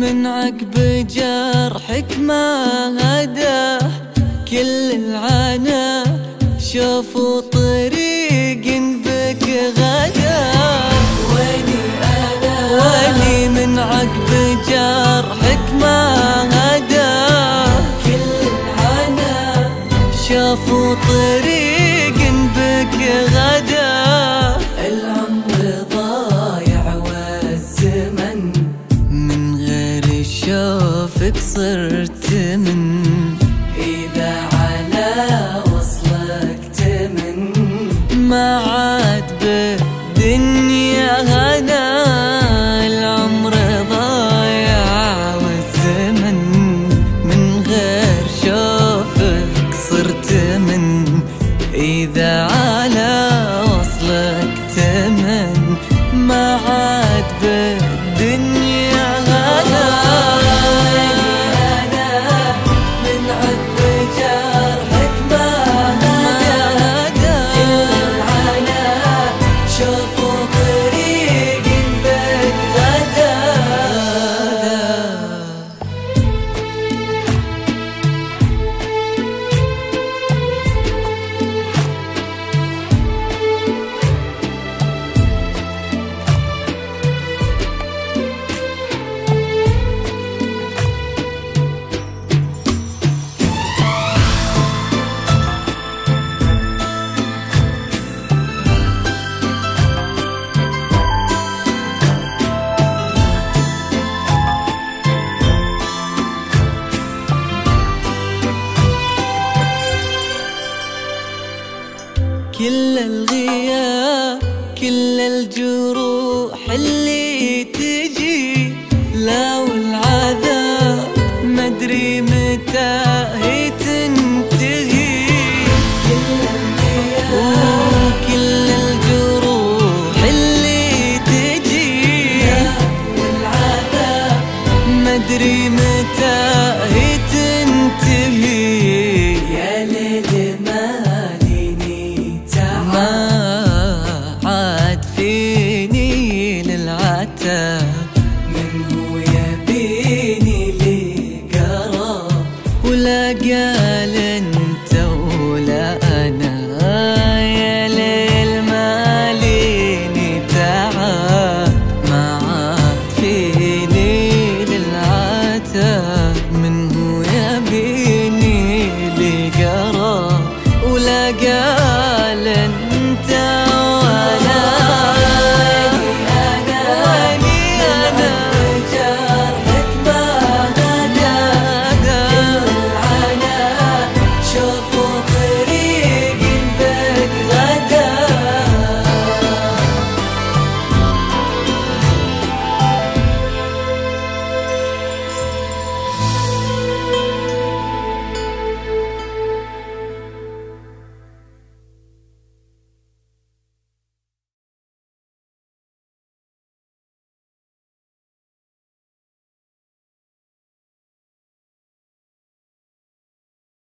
من عقب جرحك ما هداه كل العنا، شافوا طريق بك غدا. ويلي من عقب جرحك ما هداه كل العنا، شافوا طريق بك غدا. العمر ضايع والزمن من غير شوفك صرت من، إذا على وصلك تمن ما عاد بالدنيا هنا. العمر ضايع والزمن من غير شوفك صرت من، إذا على وصلك تمن ما عاد بالدنيا هنا. من عقب جرحك ما هدى كل العنا، شافوا طريق بك غدا. كل الغياب كل الجروح اللي تجي، لا والعذاب مدري متى هي تنتهي. كل الغياب كل الجروح اللي تجي، لا والعذاب مدري متى هي تنتهي. يا ليل ما عاد فيني للعتاب، من هو يبيني لي قرار ولا قال